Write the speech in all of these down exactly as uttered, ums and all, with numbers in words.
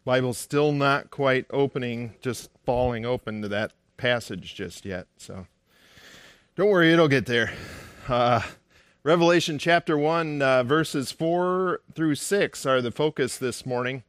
Bible's still not quite opening, just falling open to that passage just yet. So don't worry, it'll get there. Uh, Revelation chapter one, uh, verses four through six are the focus this morning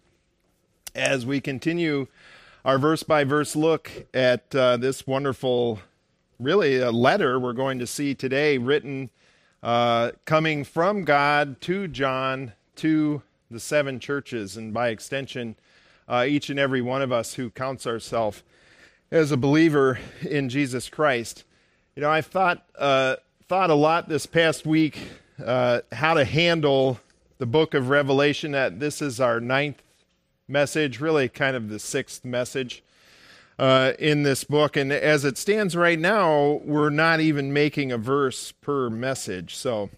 as we continue our verse-by-verse look at uh, this wonderful, really a letter we're going to see today written, uh, coming from God to John to the seven churches, and by extension, uh, each and every one of us who counts ourselves as a believer in Jesus Christ. You know, I've thought uh, thought a lot this past week uh, how to handle the book of Revelation. That this is our ninth message, really kind of the sixth message uh, in this book. And as it stands right now, we're not even making a verse per message. So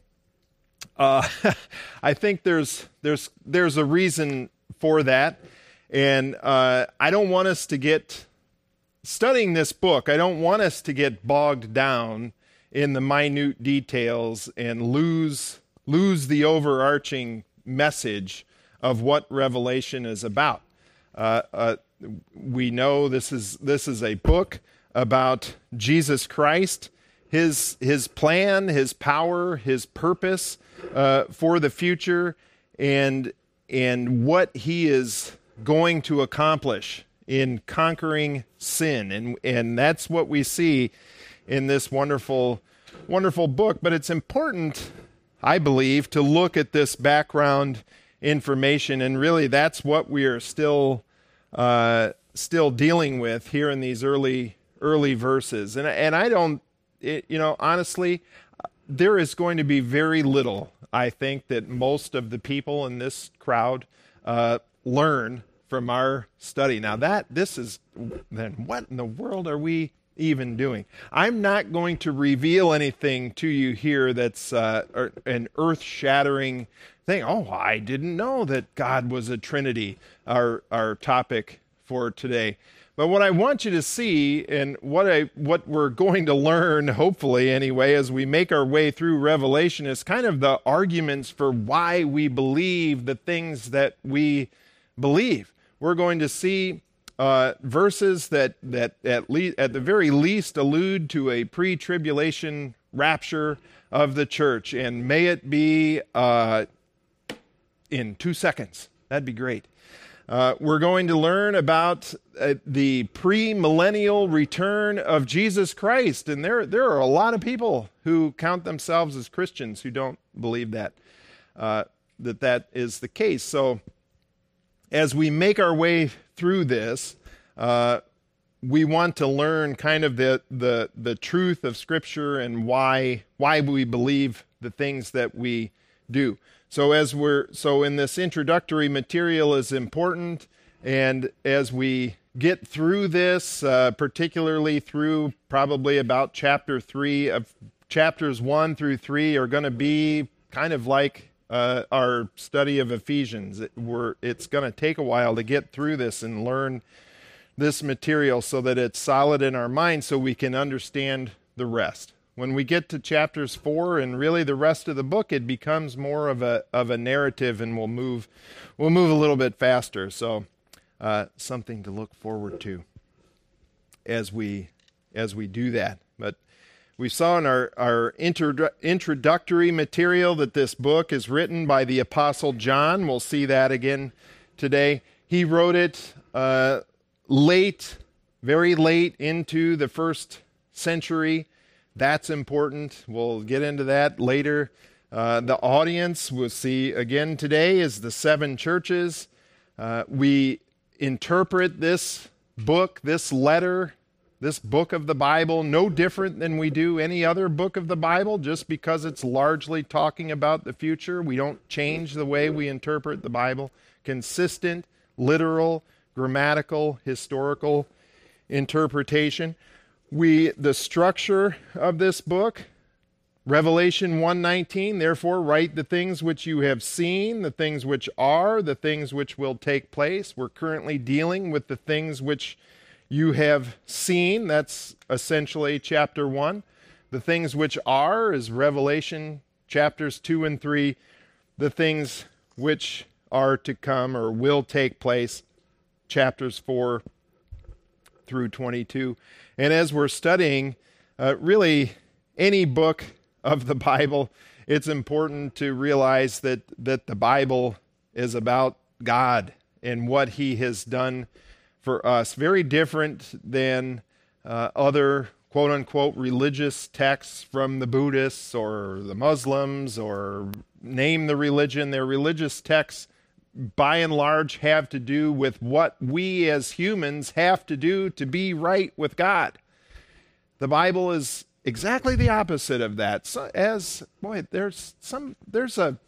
uh, I think there's there's there's a reason for that. And uh, I don't want us to get, studying this book, I don't want us to get bogged down in the minute details and lose lose the overarching message of what Revelation is about. Uh, uh, we know this is this is a book about Jesus Christ, his his plan, his power, his purpose uh, for the future, and and what he is going to accomplish in conquering sin, and and that's what we see in this wonderful wonderful book. But it's important, I believe, to look at this background information, and really that's what we are still uh, still dealing with here in these early early verses. And and I don't, it, you know, honestly, there is going to be very little, I think, that most of the people in this crowd uh, learn from our study. Now that this is, then what in the world are we even doing? I'm not going to reveal anything to you here that's uh, an earth-shattering thing. Oh, I didn't know that God was a Trinity, our our topic for today. But what I want you to see, and what I what we're going to learn, hopefully anyway, as we make our way through Revelation, is kind of the arguments for why we believe the things that we believe. We're going to see uh, verses that that at least at the very least allude to a pre-tribulation rapture of the church, and may it be uh, in two seconds. That'd be great. Uh, we're going to learn about uh, the pre-millennial return of Jesus Christ, and there there are a lot of people who count themselves as Christians who don't believe that uh, that that is the case. So as we make our way through this, uh, we want to learn kind of the, the the truth of Scripture and why why we believe the things that we do. So as we're so in this introductory material is important, and as we get through this, uh, particularly through probably about chapter three of chapters one through three are going to be kind of like Uh, our study of Ephesians. It, we're, it's going to take a while to get through this and learn this material so that it's solid in our mind so we can understand the rest. When we get to chapters four and really the rest of the book, it becomes more of a of a narrative, and we'll move we'll move a little bit faster. So uh, something to look forward to as we as we do that. But we saw in our, our intro, introductory material that this book is written by the Apostle John. We'll see that again today. He wrote it uh, late, very late into the first century. That's important. We'll get into that later. Uh, the audience we'll see again today is the seven churches. Uh, we interpret this book, this letter, this book of the Bible, no different than we do any other book of the Bible, just because it's largely talking about the future. We don't change the way we interpret the Bible. Consistent, literal, grammatical, historical interpretation. We, the structure of this book, Revelation one nineteen, therefore write the things which you have seen, the things which are, the things which will take place. We're currently dealing with the things which you have seen. That's essentially chapter one. The things which are is Revelation chapters two and three. The things which are to come or will take place chapters four through twenty-two. And as we're studying uh, really any book of the Bible, it's important to realize that, that the Bible is about God and what he has done for us. Very different than uh, other quote-unquote religious texts from the Buddhists or the Muslims, or name the religion. Their religious texts, by and large, have to do with what we as humans have to do to be right with God. The Bible is exactly the opposite of that. So as boy, there's some there's a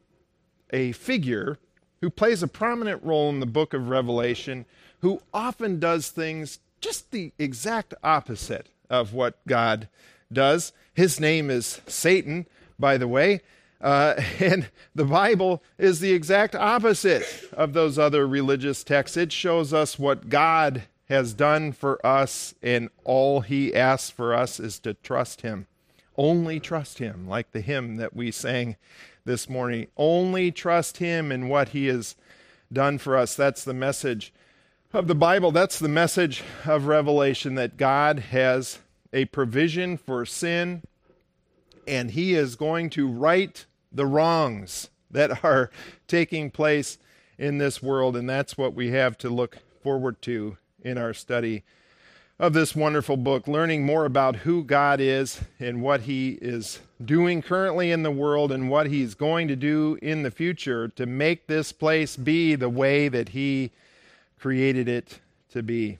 a figure who plays a prominent role in the book of Revelation, who often does things just the exact opposite of what God does. His name is Satan, by the way. Uh, and the Bible is the exact opposite of those other religious texts. It shows us what God has done for us, and all he asks for us is to trust him. Only trust him, like the hymn that we sang this morning. Only trust him in what he has done for us. That's the message of the Bible. That's the message of Revelation, that God has a provision for sin, and he is going to right the wrongs that are taking place in this world. And that's what we have to look forward to in our study of this wonderful book, learning more about who God is and what he is doing currently in the world and what he's going to do in the future to make this place be the way that he created it to be.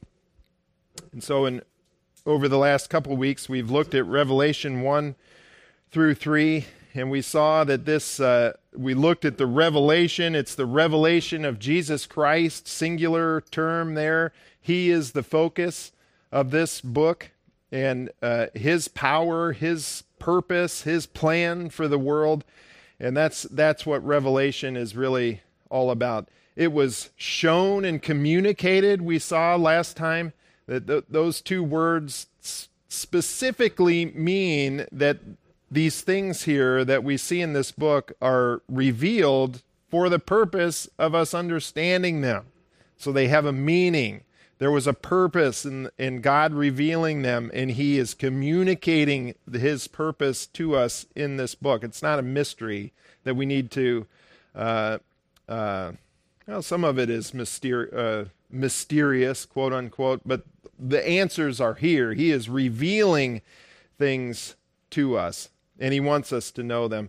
And so in over the last couple of weeks, we've looked at Revelation one through three, and we saw that this, uh, we looked at the revelation. It's the revelation of Jesus Christ, singular term there. He is the focus of this book, and uh, his power, his purpose, his plan for the world. And that's that's what Revelation is really all about. It was shown and communicated, we saw last time, that th- those two words s- specifically mean that these things here that we see in this book are revealed for the purpose of us understanding them. So they have a meaning. There was a purpose in, in God revealing them, and he is communicating his purpose to us in this book. It's not a mystery that we need to, uh, uh, well, some of it is mysteri- uh, mysterious, quote unquote, but the answers are here. He is revealing things to us, and he wants us to know them.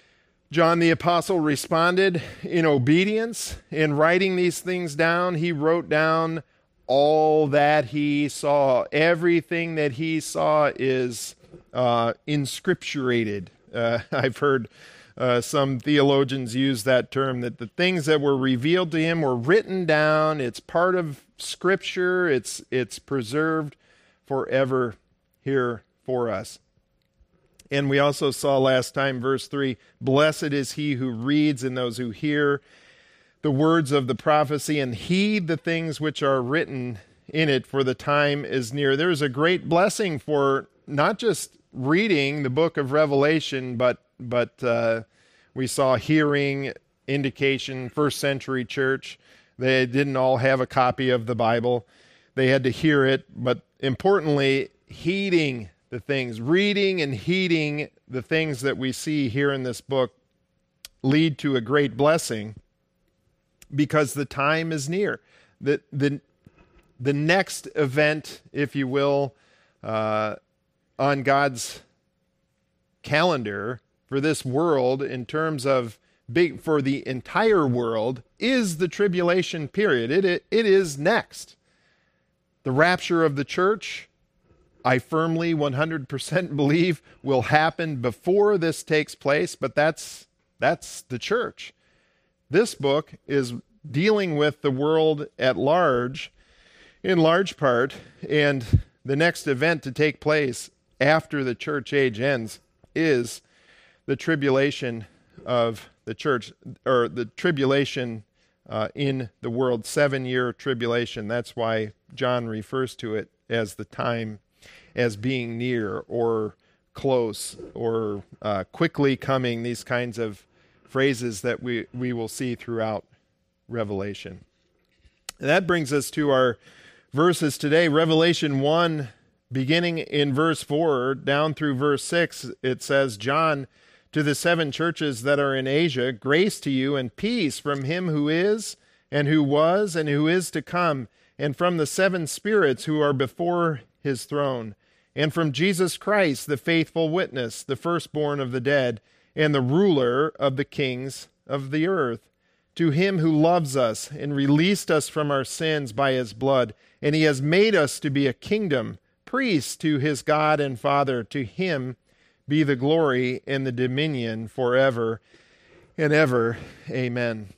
John the Apostle responded in obedience. In writing these things down, he wrote down all that he saw. Everything that he saw is uh, inscripturated. Uh, I've heard uh, some theologians use that term, that the things that were revealed to him were written down. It's part of Scripture. It's it's preserved forever here for us. And we also saw last time, verse three, blessed is he who reads and those who hear the words of the prophecy and heed the things which are written in it, for the time is near. There's a great blessing for not just reading the book of Revelation, but but uh, we saw hearing, indication, first century church. They didn't all have a copy of the Bible. They had to hear it, but importantly, heeding the things, reading and heeding the things that we see here in this book lead to a great blessing, because the time is near. The, the, the next event, if you will, uh, on God's calendar for this world, in terms of big, for the entire world, is the tribulation period. It, it, it is next. The rapture of the church, I firmly one hundred percent believe, will happen before this takes place, but that's that's the church. This book is dealing with the world at large, in large part, and the next event to take place after the church age ends is the tribulation of the church, or the tribulation uh, in the world, seven-year tribulation. That's why John refers to it as the time as being near or close or uh, quickly coming, these kinds of phrases that we, we will see throughout Revelation. And that brings us to our verses today. Revelation one, beginning in verse four, down through verse six, it says, John, to the seven churches that are in Asia, grace to you and peace from him who is, and who was, and who is to come, and from the seven spirits who are before his throne, and from Jesus Christ, the faithful witness, the firstborn of the dead, and the ruler of the kings of the earth. To him who loves us and released us from our sins by his blood, and he has made us to be a kingdom, priests to his God and Father. To him be the glory and the dominion forever and ever. Amen.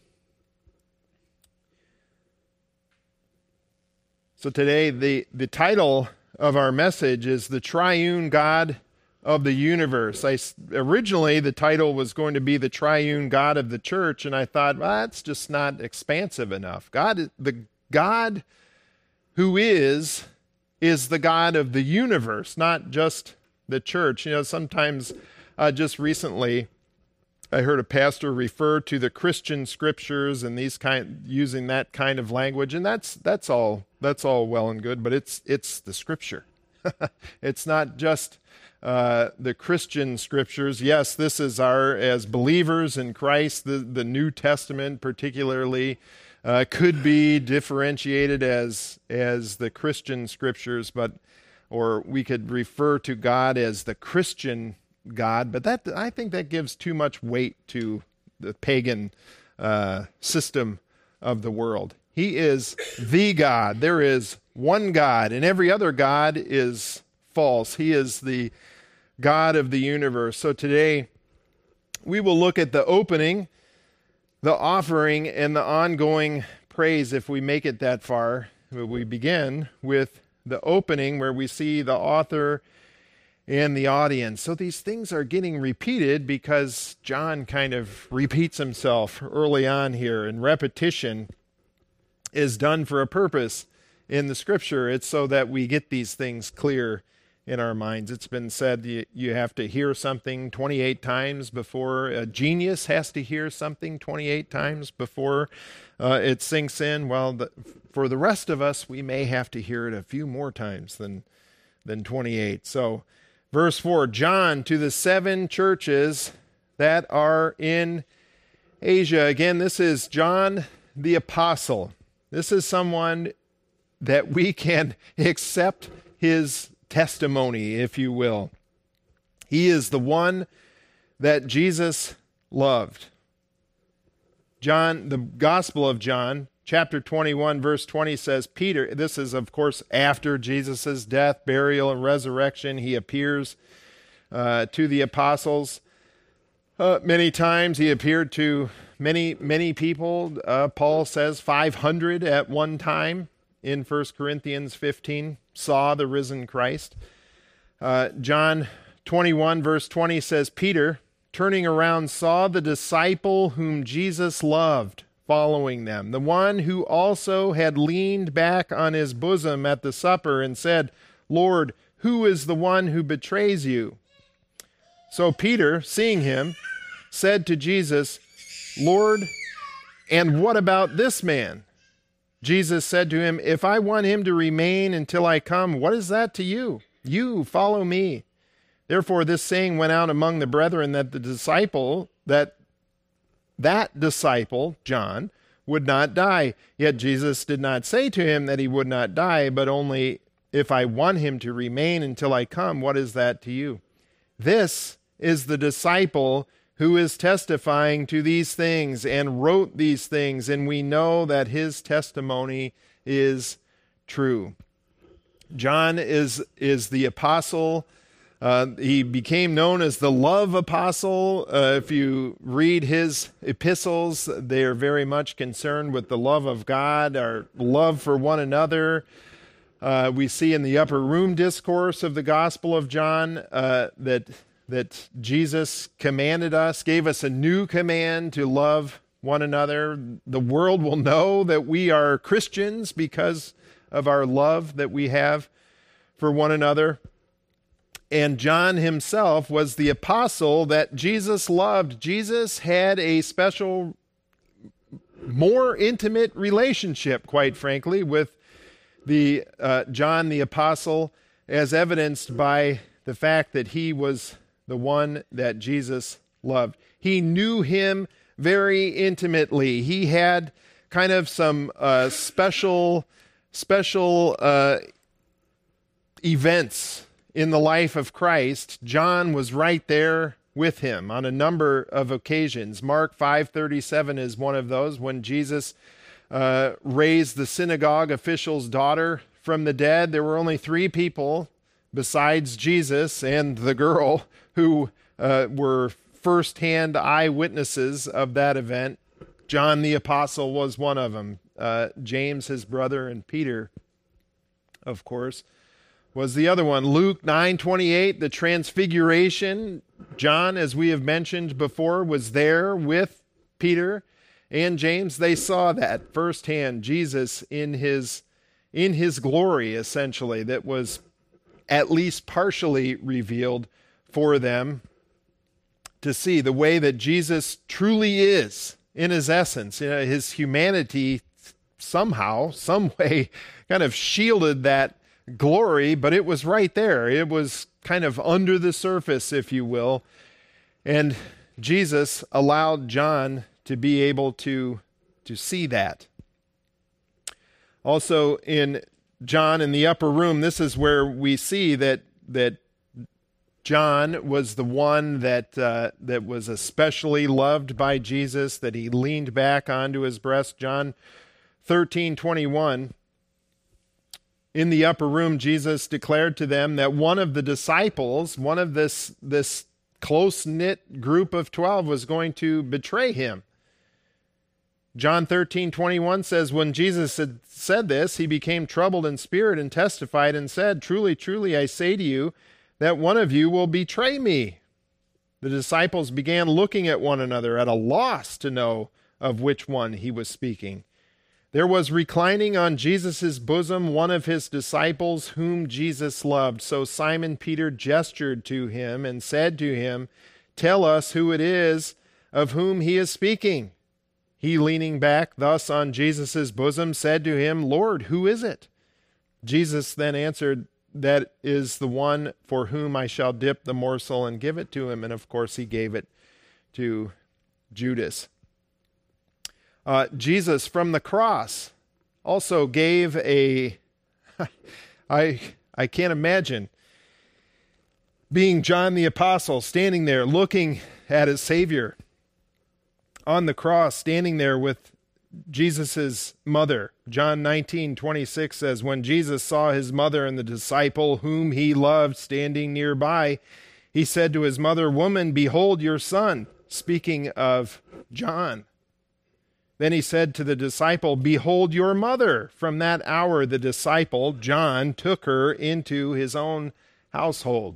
So today, the, the title of our message is The Triune God of the Universe. I, originally, the title was going to be The Triune God of the Church, and I thought, well, that's just not expansive enough. God, the God who is, is the God of the universe, not just the church. You know, sometimes, uh, just recently, I heard a pastor refer to the Christian scriptures and these kind, using that kind of language, and that's that's all that's all well and good, but it's it's the scripture. It's not just uh, the Christian scriptures. Yes, this is our, as believers in Christ, the the New Testament particularly uh, could be differentiated as as the Christian scriptures, but or we could refer to God as the Christian God, but that I think that gives too much weight to the pagan uh, system of the world. He is the God. There is one God, and every other God is false. He is the God of the universe. So today, we will look at the opening, the offering, and the ongoing praise if we make it that far. We begin with the opening where we see the author and the audience. So these things are getting repeated because John kind of repeats himself early on here, and repetition is done for a purpose in the scripture. It's so that we get these things clear in our minds. It's been said you, you have to hear something twenty-eight times before, a genius has to hear something twenty-eight times before uh, it sinks in. Well, the, for the rest of us, we may have to hear it a few more times than, than twenty-eight. So, verse four, John, to the seven churches that are in Asia. Again, this is John the Apostle. This is someone that we can accept his testimony, if you will. He is the one that Jesus loved. John, the Gospel of John, chapter twenty-one, verse twenty says, Peter, this is, of course, after Jesus' death, burial, and resurrection. He appears uh, to the apostles uh, many times. He appeared to many, many people. Uh, Paul says five hundred at one time in First Corinthians fifteen saw the risen Christ. Uh, John twenty-one, verse twenty says, Peter, turning around, saw the disciple whom Jesus loved following them, the one who also had leaned back on his bosom at the supper and said, Lord, who is the one who betrays you? So Peter, seeing him, said to Jesus, Lord, and what about this man? Jesus said to him, if I want him to remain until I come, what is that to you? You follow me. Therefore, this saying went out among the brethren that the disciple, that that disciple, John, would not die. Yet Jesus did not say to him that he would not die, but only, if I want him to remain until I come, what is that to you? This is the disciple who is testifying to these things and wrote these things, and we know that his testimony is true. John is, is the apostle. Uh, he became known as the love apostle. Uh, if you read his epistles, they are very much concerned with the love of God, our love for one another. Uh, we see in the upper room discourse of the Gospel of John uh, that that Jesus commanded us, gave us a new command to love one another. The world will know that we are Christians because of our love that we have for one another. And John himself was the apostle that Jesus loved. Jesus had a special more intimate relationship, quite frankly, with the uh, John the Apostle, as evidenced by the fact that he was the one that Jesus loved. He knew him very intimately. He had kind of some uh, special, special uh, events in the life of Christ. John was right there with him on a number of occasions. Mark five thirty-seven is one of those, when Jesus uh, raised the synagogue official's daughter from the dead. There were only three people besides Jesus and the girl who uh, were firsthand eyewitnesses of that event. John the Apostle was one of them. Uh, James, his brother, and Peter, of course, was the other one. Luke nine twenty-eight, the transfiguration. John, as we have mentioned before, was there with Peter and James. They saw that firsthand, Jesus in his in his glory, essentially, that was at least partially revealed for them to see. The way that Jesus truly is in his essence, you know, his humanity somehow, some way, kind of shielded that glory, but it was right there. It was kind of under the surface, if you will. And Jesus allowed John to be able to, to see that. Also in John in the upper room, this is where we see that that John was the one that uh, that was especially loved by Jesus, that he leaned back onto his breast. John thirteen twenty-one. In the upper room, Jesus declared to them that one of the disciples, one of this, this close-knit group of twelve, was going to betray him. John thirteen twenty-one says, when Jesus had said this, he became troubled in spirit and testified and said, truly, truly, I say to you, that one of you will betray me. The disciples began looking at one another, at a loss to know of which one he was speaking. There was reclining on Jesus' bosom one of his disciples whom Jesus loved. So Simon Peter gestured to him and said to him, tell us who it is of whom he is speaking. He, leaning back thus on Jesus' bosom, said to him, Lord, who is it? Jesus then answered, that is the one for whom I shall dip the morsel and give it to him. And of course he gave it to Judas. Uh, Jesus from the cross also gave a, I, I can't imagine being John the Apostle standing there looking at his Savior on the cross, standing there with Jesus' mother. John nineteen twenty-six says, when Jesus saw his mother and the disciple whom he loved standing nearby, he said to his mother, woman, behold your son, speaking of John. Then he said to the disciple, behold your mother. From that hour, the disciple, John, took her into his own household.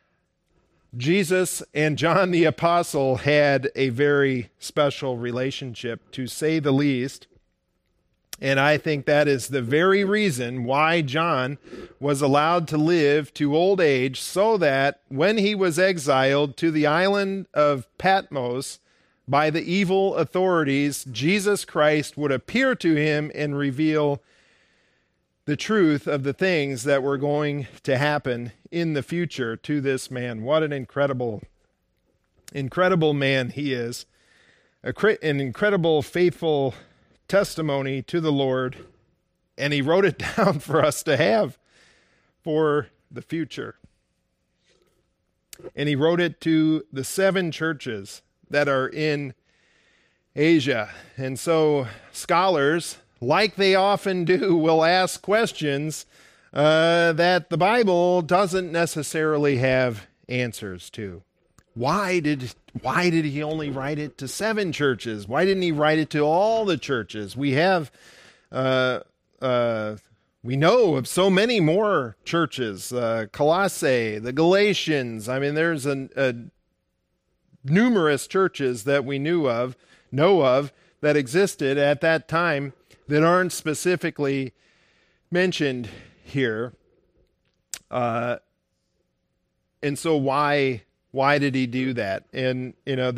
Jesus and John the Apostle had a very special relationship, to say the least. And I think that is the very reason why John was allowed to live to old age, so that when he was exiled to the island of Patmos by the evil authorities, Jesus Christ would appear to him and reveal the truth of the things that were going to happen in the future to this man. What an incredible, incredible man he is. A, an incredible, faithful testimony to the Lord. And he wrote it down for us to have for the future. And he wrote it to the seven churches that are in Asia. And so scholars, like they often do, will ask questions uh, that the Bible doesn't necessarily have answers to. Why did why did he only write it to seven churches? Why didn't he write it to all the churches? We have uh, uh, we know of so many more churches. Uh, Colossae, the Galatians. I mean, there's a, a numerous churches that we knew of, know of, that existed at that time that aren't specifically mentioned here. Uh, and so why why did he do that? And you know, there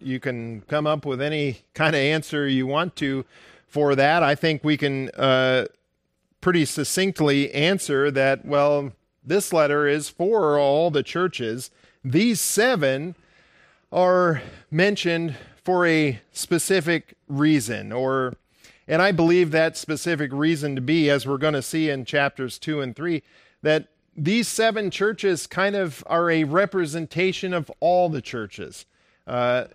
you can come up with any kind of answer you want to for that. I think we can uh, pretty succinctly answer that, well, this letter is for all the churches. These seven are mentioned for a specific reason, or, and I believe that specific reason to be, as we're going to see in chapters two and three, that these seven churches kind of are a representation of all the churches. Uh,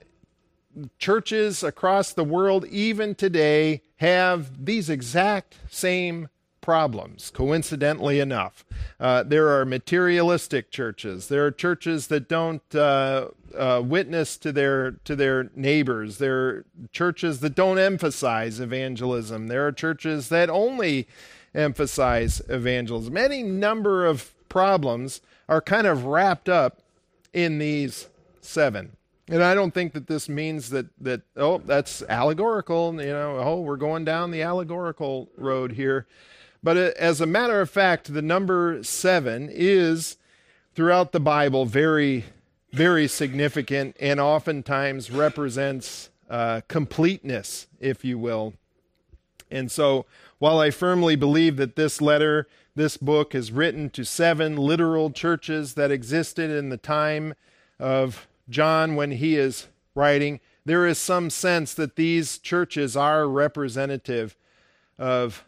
churches across the world, even today, have these exact same problems, coincidentally enough. Uh, there are materialistic churches. There are churches that don't uh, uh, witness to their to their neighbors. There are churches that don't emphasize evangelism. There are churches that only emphasize evangelism. Any number of problems are kind of wrapped up in these seven. And I don't think that this means that, that oh, that's allegorical, you know, oh, we're going down the allegorical road here. But as a matter of fact, the number seven is, throughout the Bible, very, very significant and oftentimes represents uh, completeness, if you will. And so, while I firmly believe that this letter, this book, is written to seven literal churches that existed in the time of John when he is writing, there is some sense that these churches are representative of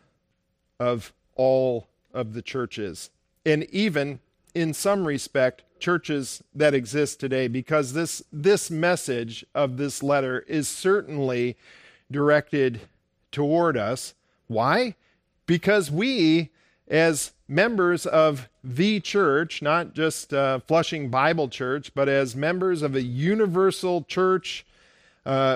of all of the churches, and even in some respect churches that exist today, because this this message of this letter is certainly directed toward us. Why? Because we, as members of the church, not just uh, Flushing Bible Church, but as members of a universal church, uh,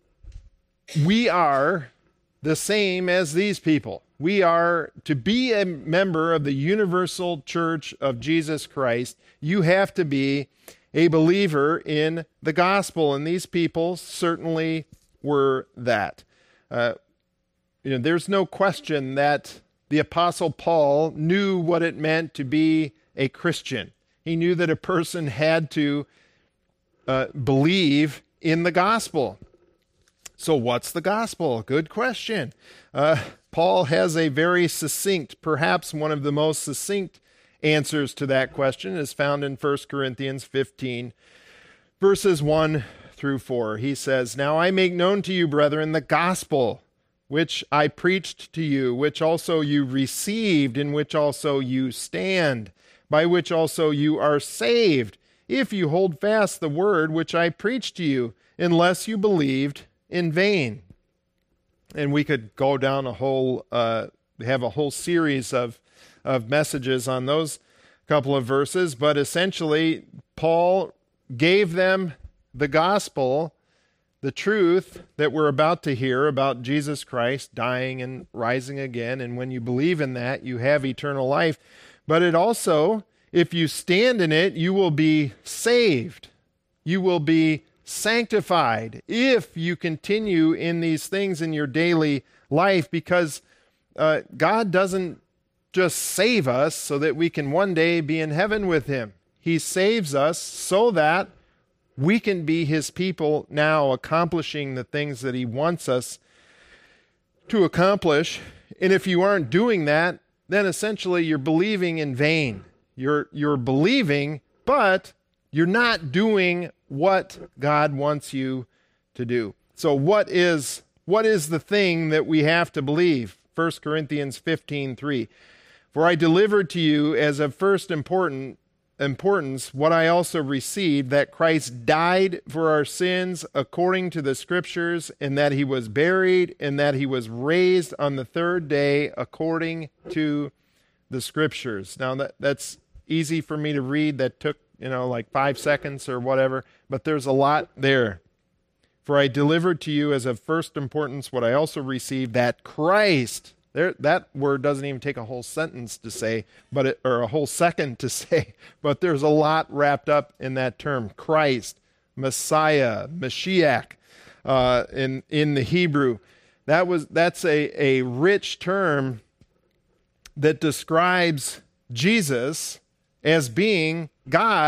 we are the same as these people. We are, to be a member of the universal church of Jesus Christ, you have to be a believer in the gospel, and these people certainly were that. Uh, you know, there's no question that the Apostle Paul knew what it meant to be a Christian. He knew that a person had to uh, believe in the gospel. So what's the gospel? Good question. Uh, Paul has a very succinct, perhaps one of the most succinct answers to that question is found in First Corinthians fifteen, verses one through four. He says, "Now I make known to you, brethren, the gospel which I preached to you, which also you received, in which also you stand, by which also you are saved, if you hold fast the word which I preached to you, unless you believed in vain." And we could go down a whole, uh, have a whole series of, of messages on those couple of verses, but essentially Paul gave them the gospel, the truth that we're about to hear about Jesus Christ dying and rising again, and when you believe in that, you have eternal life. But it also, if you stand in it, you will be saved. You will be sanctified if you continue in these things in your daily life, because uh, God doesn't just save us so that we can one day be in heaven with him. He saves us so that we can be his people now, accomplishing the things that he wants us to accomplish. And if you aren't doing that, then essentially you're believing in vain. You're you're believing, but you're not doing what God wants you to do. So what is what is the thing that we have to believe? First Corinthians fifteen three. "For I delivered to you as of first important importance what I also received, that Christ died for our sins according to the Scriptures, and that he was buried, and that he was raised on the third day according to the Scriptures." Now that that's easy for me to read. That took you know, like five seconds or whatever, but there's a lot there. "For I delivered to you as of first importance what I also received, that Christ," there, that word doesn't even take a whole sentence to say, but it, or a whole second to say, but there's a lot wrapped up in that term. Christ, Messiah, Mashiach, uh, in in the Hebrew. That was that's a, a rich term that describes Jesus as being God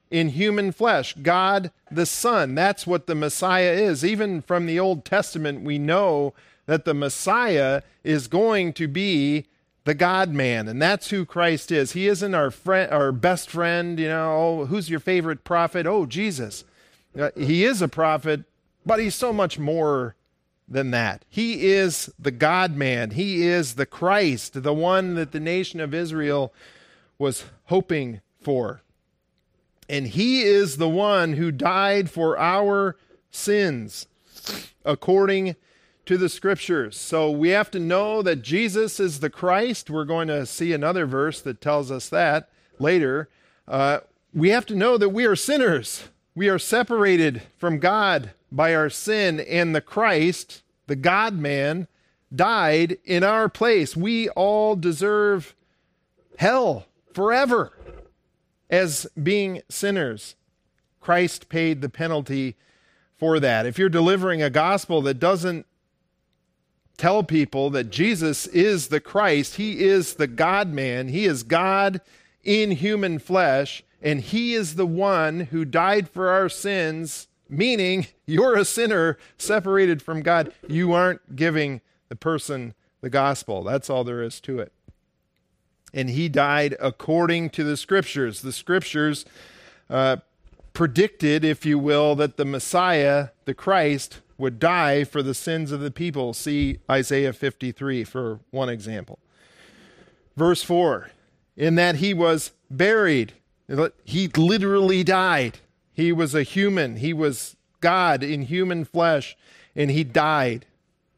in human flesh, God the Son. That's what the Messiah is. Even from the Old Testament, we know that the Messiah is going to be the God-man, and that's who Christ is. He isn't our friend, our best friend, you know, oh, who's your favorite prophet? Oh, Jesus. Uh, he is a prophet, but he's so much more than that. He is the God-man. He is the Christ, the one that the nation of Israel was hoping for. And he is the one who died for our sins, according to the Scriptures. So we have to know that Jesus is the Christ. We're going to see another verse that tells us that later. Uh, we have to know that we are sinners. We are separated from God by our sin, and the Christ, the God-man, died in our place. We all deserve hell forever as being sinners. Christ paid the penalty for that. If you're delivering a gospel that doesn't tell people that Jesus is the Christ, he is the God-man, he is God in human flesh, and he is the one who died for our sins, meaning you're a sinner separated from God, you aren't giving the person the gospel. That's all there is to it. And he died according to the Scriptures. The Scriptures uh, predicted, if you will, that the Messiah, the Christ, would die for the sins of the people. See Isaiah fifty-three for one example. Verse four, in that he was buried. He literally died. He was a human. He was God in human flesh, and he died.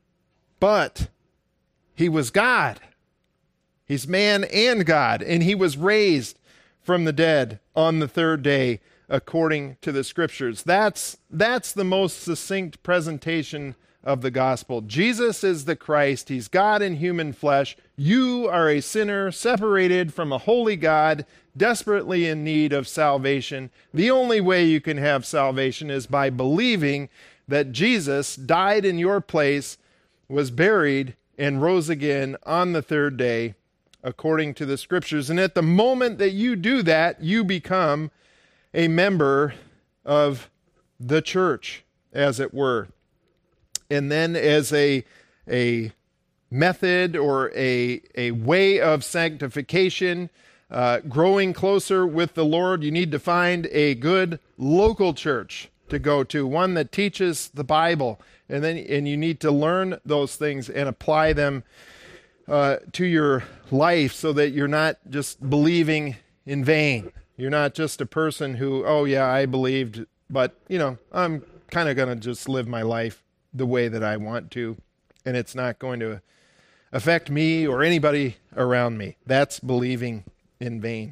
But he was God. He's man and God, and he was raised from the dead on the third day, according to the Scriptures. That's, that's the most succinct presentation of the gospel. Jesus is the Christ. He's God in human flesh. You are a sinner separated from a holy God, desperately in need of salvation. The only way you can have salvation is by believing that Jesus died in your place, was buried, and rose again on the third day, according to the Scriptures. And at the moment that you do that, you become a member of the church, as it were. And then as a, a method or a, a way of sanctification, uh, growing closer with the Lord, you need to find a good local church to go to, one that teaches the Bible. And then and you need to learn those things and apply them uh, to your life so that you're not just believing in vain. You're not just a person who, oh yeah, I believed, but, you know, I'm kind of going to just live my life the way that I want to, and it's not going to affect me or anybody around me. That's believing in vain.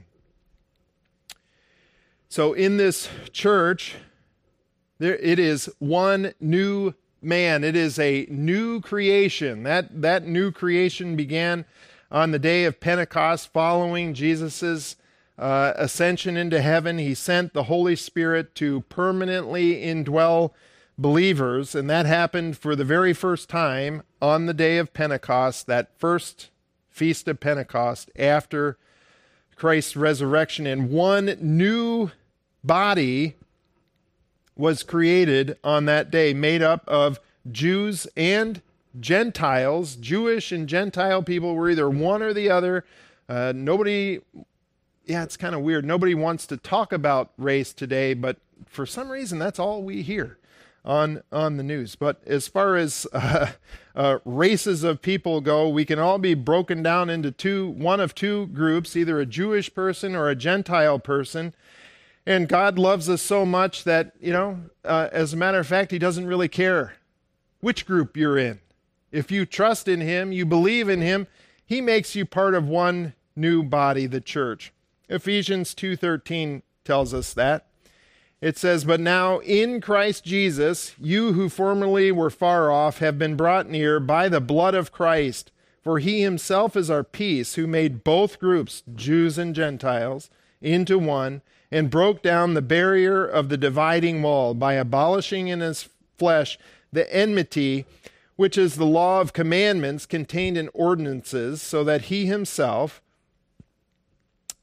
So in this church, there it is one new man. It is a new creation. That, that new creation began on the day of Pentecost following Jesus's Uh, ascension into heaven. He sent the Holy Spirit to permanently indwell believers, and that happened for the very first time on the day of Pentecost, that first feast of Pentecost after Christ's resurrection. And one new body was created on that day, made up of Jews and Gentiles. Jewish and Gentile people were either one or the other. Uh, nobody... Yeah, it's kind of weird. Nobody wants to talk about race today, but for some reason, that's all we hear on on the news. But as far as uh, uh, races of people go, we can all be broken down into two, one of two groups, either a Jewish person or a Gentile person. And God loves us so much that, you know, uh, as a matter of fact, he doesn't really care which group you're in. If you trust in him, you believe in him, he makes you part of one new body, the church. Ephesians two thirteen tells us that. It says, "But now in Christ Jesus, you who formerly were far off have been brought near by the blood of Christ. For he himself is our peace, who made both groups, Jews and Gentiles, into one, and broke down the barrier of the dividing wall by abolishing in his flesh the enmity, which is the law of commandments contained in ordinances, so that he himself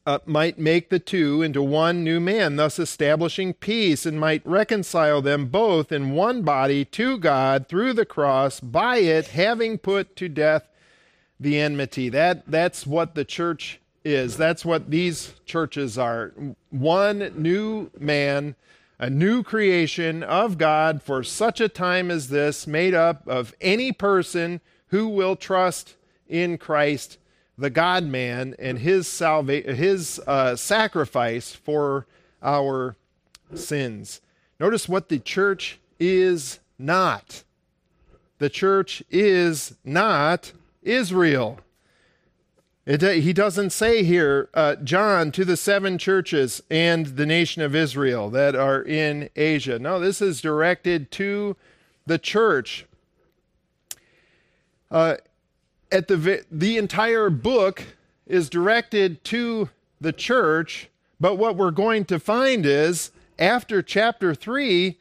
uh, might make the two into one new man, thus establishing peace, and might reconcile them both in one body to God through the cross, by it having put to death the enmity. That, that's what the church is. That's what these churches are. One new man, a new creation of God for such a time as this, made up of any person who will trust in Christ, the God-man, and his salva- his uh, sacrifice for our sins. Notice what the church is not. The church is not Israel. It, he doesn't say here, uh, John, to the seven churches and the nation of Israel that are in Asia. No, this is directed to the church. Uh, at the the entire book is directed to the church, but what we're going to find is, after chapter three,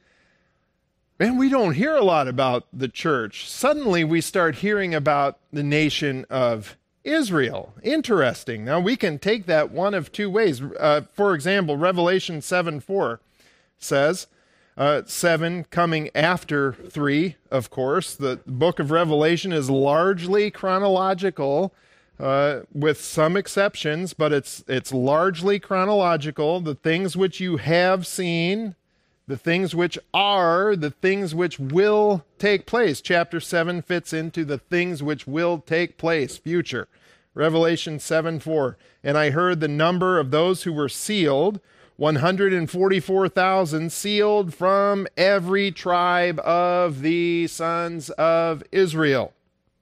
man, we don't hear a lot about the church. Suddenly we start hearing about the nation of Israel. Interesting. Now we can take that one of two ways. Uh, for example, Revelation seven four says, uh, seven coming after three, of course. The book of Revelation is largely chronological, uh, with some exceptions, but it's it's largely chronological. The things which you have seen, the things which are, the things which will take place. Chapter seven fits into the things which will take place, future. Revelation seven four. And I heard the number of those who were sealed, one hundred forty-four thousand, sealed from every tribe of the sons of Israel.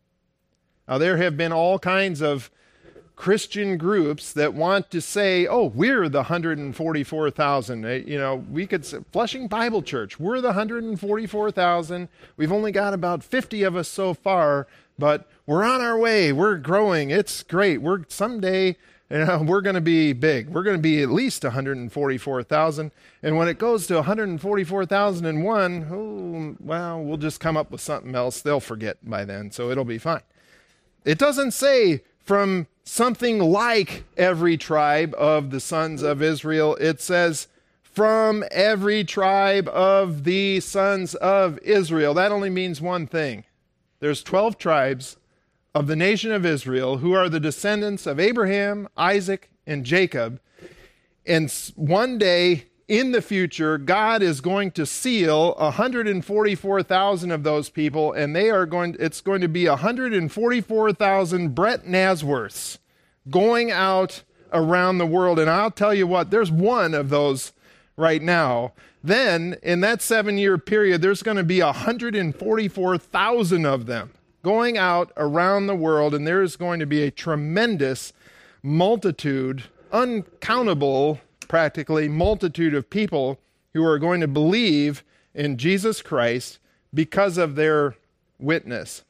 Now, there have been all kinds of Christian groups that want to say, oh, we're the one hundred forty-four thousand. You know, we could say, Flushing Bible Church, we're the one hundred forty-four thousand. We've only got about fifty of us so far, but we're on our way. We're growing. It's great. We're someday, you know, we're going to be big. We're going to be at least one hundred forty-four thousand. And when it goes to one hundred forty-four thousand one, oh, well, we'll just come up with something else. They'll forget by then, so it'll be fine. It doesn't say from something like every tribe of the sons of Israel. It says from every tribe of the sons of Israel. That only means one thing. There's twelve tribes of the nation of Israel who are the descendants of Abraham, Isaac, and Jacob. And one day in the future, God is going to seal one hundred forty-four thousand of those people, and they are going. It's going to be one hundred forty-four thousand Brett Nasworths going out around the world. And I'll tell you what, there's one of those right now. Then, in that seven-year period, there's going to be one hundred forty-four thousand of them going out around the world, and there's going to be a tremendous multitude, uncountable, practically, multitude of people who are going to believe in Jesus Christ because of their witness.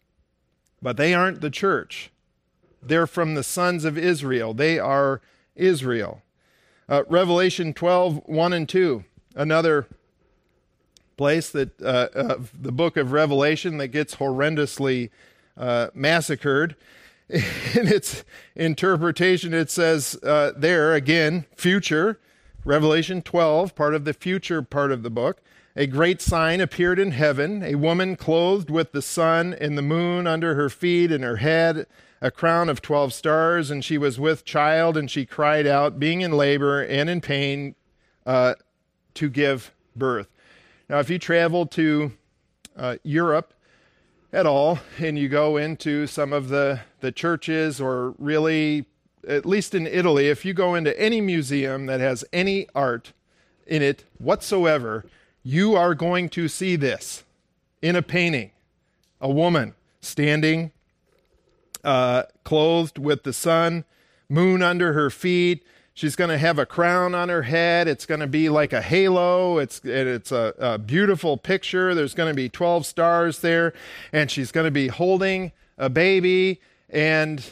But they aren't the church. They're from the sons of Israel. They are Israel. Uh, Revelation twelve, one and two, another place that uh, of the book of Revelation that gets horrendously uh, massacred. In its interpretation, it says uh, there, again, future, Revelation twelve, part of the future part of the book. A great sign appeared in heaven, a woman clothed with the sun and the moon under her feet, and her head a crown of twelve stars, and she was with child, and she cried out, being in labor and in pain, uh, to give birth. Now, if you travel to uh, Europe at all, and you go into some of the, the churches, or really, at least in Italy, if you go into any museum that has any art in it whatsoever, you are going to see this in a painting. A woman standing, uh, clothed with the sun, moon under her feet. She's going to have a crown on her head. It's going to be like a halo. It's it's a, a beautiful picture. There's going to be twelve stars there, and she's going to be holding a baby. And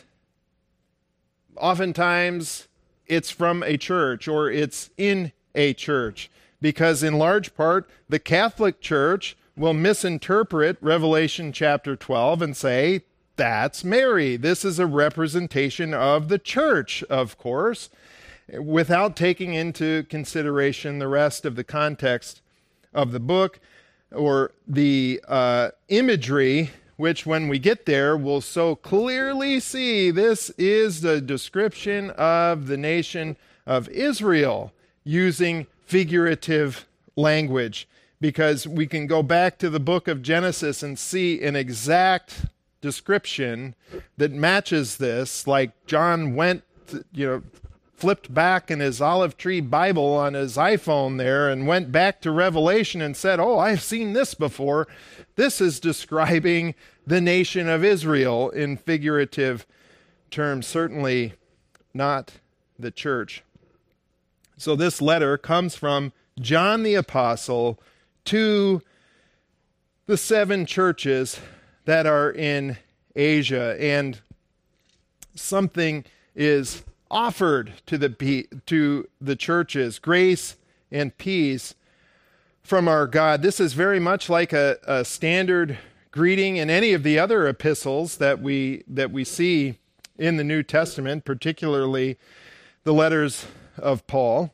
oftentimes it's from a church, or it's in a church, because in large part the Catholic Church will misinterpret Revelation chapter twelve and say That's Mary. This is a representation of the church, of course, without taking into consideration the rest of the context of the book or the uh, imagery, which when we get there, we'll so clearly see this is the description of the nation of Israel using figurative language, because we can go back to the book of Genesis and see an exact description that matches this, like John went, you know, flipped back in his olive tree Bible on his iPhone there and went back to Revelation and said, oh, I've seen this before. This is describing the nation of Israel in figurative terms, certainly not the church. So this letter comes from John the Apostle to the seven churches that are in Asia, and something is offered to the to the churches, grace and peace from our God. This is very much like a, a standard greeting in any of the other epistles that we that we see in the New Testament, particularly the letters of Paul.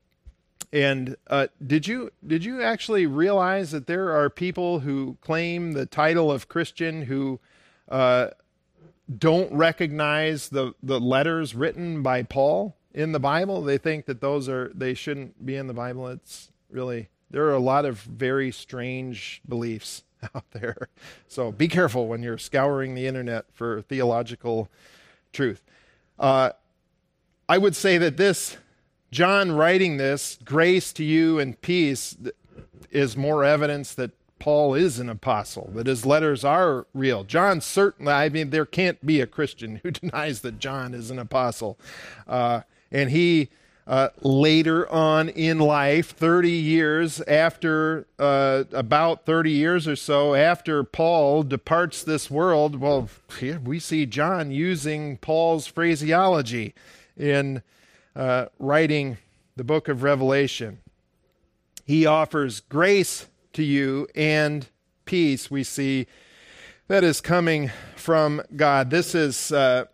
And uh, did you did you actually realize that there are people who claim the title of Christian who uh, don't recognize the, the letters written by Paul in the Bible? They think that those are they shouldn't be in the Bible. It's really, there are a lot of very strange beliefs out there. So be careful when you're scouring the internet for theological truth. Uh, I would say that this, John writing this, grace to you and peace, is more evidence that Paul is an apostle, that his letters are real. John certainly, I mean, there can't be a Christian who denies that John is an apostle. Uh, and he, uh, later on in life, thirty years after, uh, about thirty years or so after Paul departs this world, well, here we see John using Paul's phraseology in uh, writing the book of Revelation. He offers grace to you and peace, we see, that is coming from God. This is uh,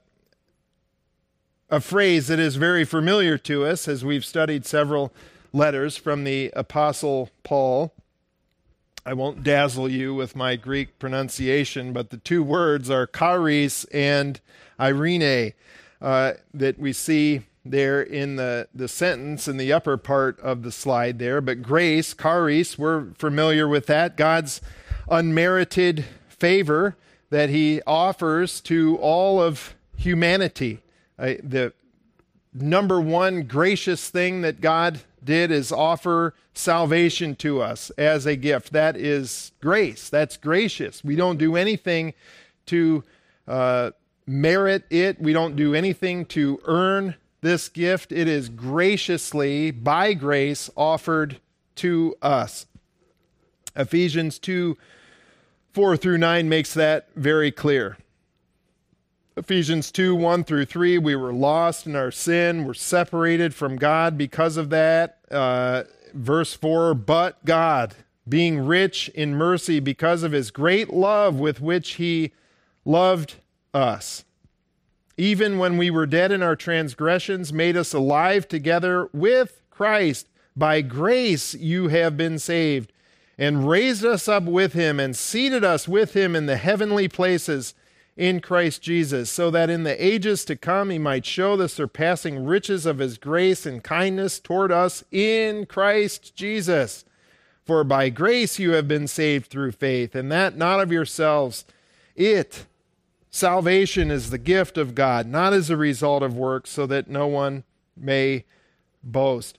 a phrase that is very familiar to us as we've studied several letters from the Apostle Paul. I won't dazzle you with my Greek pronunciation, but the two words are charis and eirene uh, that we see there in the, the sentence in the upper part of the slide there. But grace, charis, we're familiar with that. God's unmerited favor that he offers to all of humanity. Uh, the number one gracious thing that God did is offer salvation to us as a gift. That is grace. That's gracious. We don't do anything to uh, merit it. We don't do anything to earn this gift. It is graciously, by grace, offered to us. Ephesians two, four through nine makes that very clear. Ephesians two, one through three, we were lost in our sin. We're separated from God because of that. Uh, verse four, but God, being rich in mercy because of his great love with which he loved us, even when we were dead in our transgressions, made us alive together with Christ. By grace you have been saved, and raised us up with him, and seated us with him in the heavenly places in Christ Jesus, so that in the ages to come he might show the surpassing riches of his grace and kindness toward us in Christ Jesus. For by grace you have been saved through faith, and that not of yourselves. It Salvation is the gift of God, not as a result of works, so that no one may boast.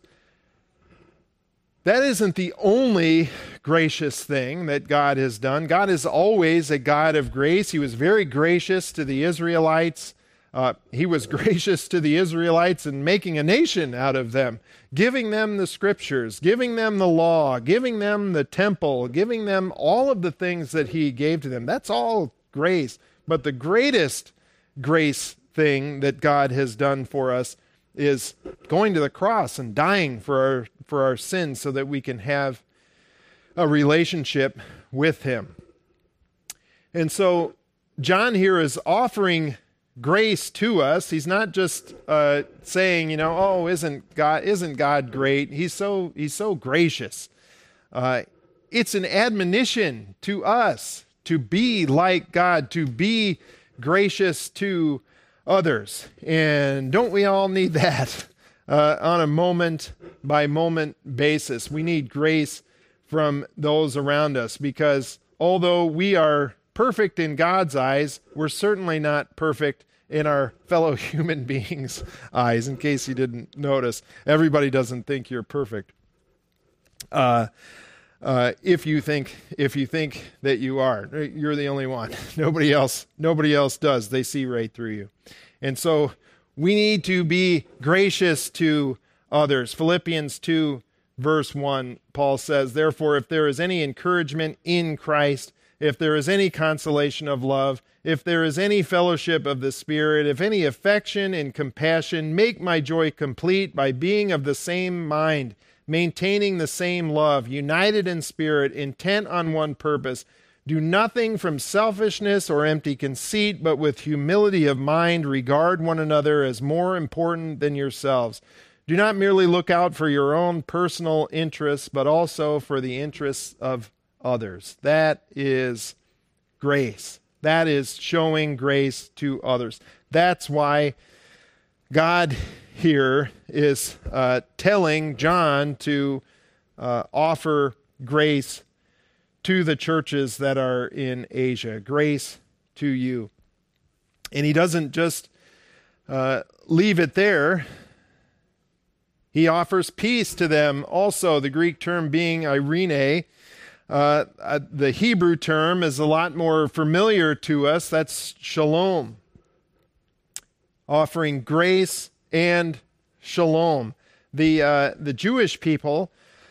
That isn't the only gracious thing that God has done. God is always a God of grace. He was very gracious to the Israelites. Uh, he was gracious to the Israelites in making a nation out of them, giving them the scriptures, giving them the law, giving them the temple, giving them all of the things that he gave to them. That's all grace. But the greatest grace thing that God has done for us is going to the cross and dying for our, for our sins so that we can have a relationship with him. And so John here is offering grace to us. He's not just uh, saying, you know, oh, isn't God isn't God great? He's so he's so gracious. Uh, it's an admonition to us to be like God, to be gracious to others. And don't we all need that uh, on a moment by moment basis? We need grace from those around us, because although we are perfect in God's eyes, we're certainly not perfect in our fellow human beings' eyes, in case you didn't notice. Everybody doesn't think you're perfect. Uh, uh, if you think if you think that you are, you're the only one. Nobody else, nobody else does. They see right through you. And so we need to be gracious to others. Philippians two, verse one, Paul says, "Therefore, if there is any encouragement in Christ, if there is any consolation of love, if there is any fellowship of the Spirit, if any affection and compassion, make my joy complete by being of the same mind, maintaining the same love, united in spirit, intent on one purpose. Do nothing from selfishness or empty conceit, but with humility of mind regard one another as more important than yourselves. Do not merely look out for your own personal interests, but also for the interests of others." That is grace. That is showing grace to others. That's why God here is uh, telling John to uh, offer grace to the churches that are in Asia. Grace to you. And he doesn't just uh, leave it there. He offers peace to them also, the Greek term being eirene. Uh, uh, the Hebrew term is a lot more familiar to us. That's shalom. Offering grace and shalom. The, uh, the Jewish people